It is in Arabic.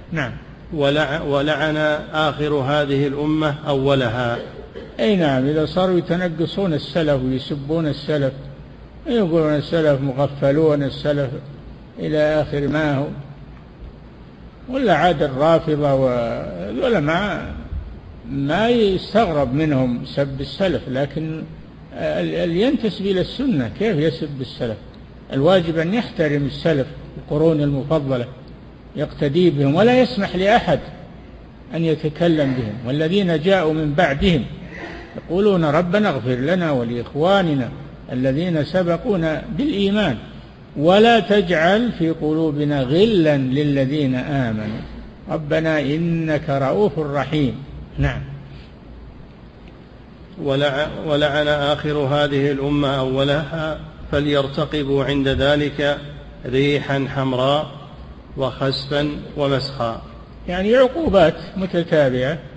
نعم. ولعن آخر هذه الأمة أولها. أي نعم، إذا صاروا يتنقصون السلف ويسبون السلف، يقولون السلف مغفلون، السلف إلى آخر ما هو، ولا عاد الرافضة ولا ما يستغرب منهم سب السلف، لكن اللي ينتسب إلى السنة كيف يسب السلف؟ الواجب أن يحترم السلف القرون المفضلة، يقتدي بهم ولا يسمح لأحد أن يتكلم بهم، والذين جاءوا من بعدهم يقولون ربنا اغفر لنا ولإخواننا الذين سبقونا بالإيمان ولا تجعل في قلوبنا غلا للذين آمنوا ربنا إنك رؤوف رحيم. نعم. ولعن آخر هذه الأمة أولها فليرتقبوا عند ذلك ريحا حمراء وخسفا ومسخا. يعني عقوبات متتابعة